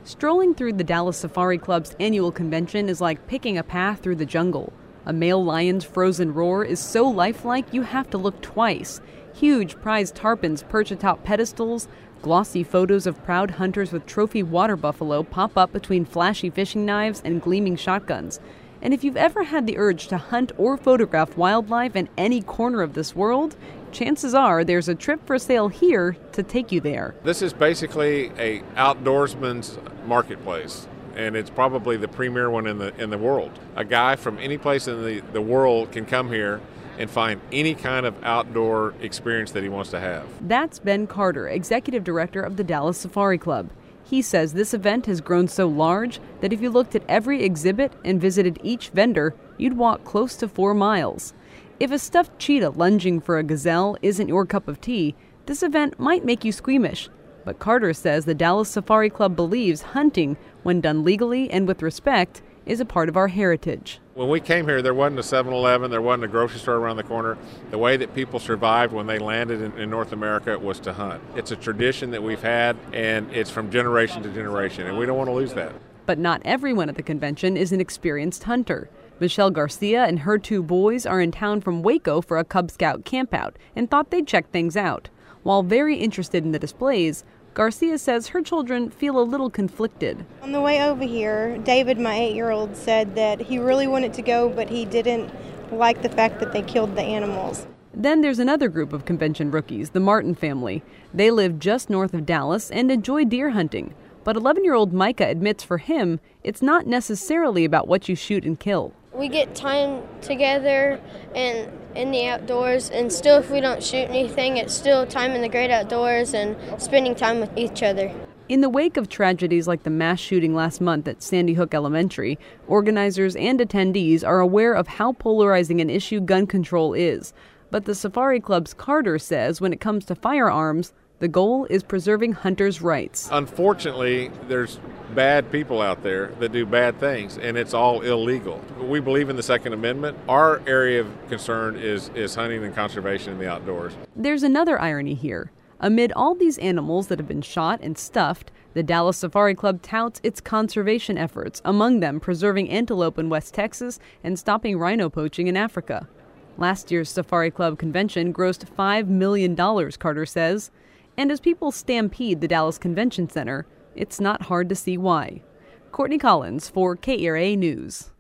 Strolling through the Dallas Safari Club's annual convention is like picking a path through the jungle. A male lion's frozen roar is so lifelike you have to look twice. Huge prized tarpons perch atop pedestals. Glossy photos of proud hunters with trophy water buffalo pop up between flashy fishing knives and gleaming shotguns. And if you've ever had the urge to hunt or photograph wildlife in any corner of this world, chances are there's a trip for sale here to take you there. This is basically a outdoorsman's marketplace, and it's probably the premier one in the world. A guy from any place in the world can come here and find any kind of outdoor experience that he wants to have. That's Ben Carter, executive director of the Dallas Safari Club. He says this event has grown so large that if you looked at every exhibit and visited each vendor, you'd walk close to 4 miles. If a stuffed cheetah lunging for a gazelle isn't your cup of tea, this event might make you squeamish. But Carter says the Dallas Safari Club believes hunting, when done legally and with respect, is a part of our heritage. When we came here, there wasn't a 7-Eleven, there wasn't a grocery store around the corner. The way that people survived when they landed in North America was to hunt. It's a tradition that we've had, and it's from generation to generation, and we don't want to lose that. But not everyone at the convention is an experienced hunter. Michelle Garcia and her 2 boys are in town from Waco for a Cub Scout campout and thought they'd check things out. While very interested in the displays, Garcia says her children feel a little conflicted. On the way over here, David, my 8-year-old, said that he really wanted to go, but he didn't like the fact that they killed the animals. Then there's another group of convention rookies, the Martin family. They live just north of Dallas and enjoy deer hunting. But 11-year-old Micah admits for him, it's not necessarily about what you shoot and kill. We get time together and in the outdoors, and still if we don't shoot anything, it's still time in the great outdoors and spending time with each other. In the wake of tragedies like the mass shooting last month at Sandy Hook Elementary, organizers and attendees are aware of how polarizing an issue gun control is. But the Safari Club's Carter says when it comes to firearms, the goal is preserving hunters' rights. Unfortunately, there's bad people out there that do bad things, and it's all illegal. We believe in the Second Amendment. Our area of concern is hunting and conservation in the outdoors. There's another irony here. Amid all these animals that have been shot and stuffed, the Dallas Safari Club touts its conservation efforts, among them preserving antelope in West Texas and stopping rhino poaching in Africa. Last year's Safari Club convention grossed $5 million, Carter says. And as people stampede the Dallas Convention Center, it's not hard to see why. Courtney Collins for KERA News.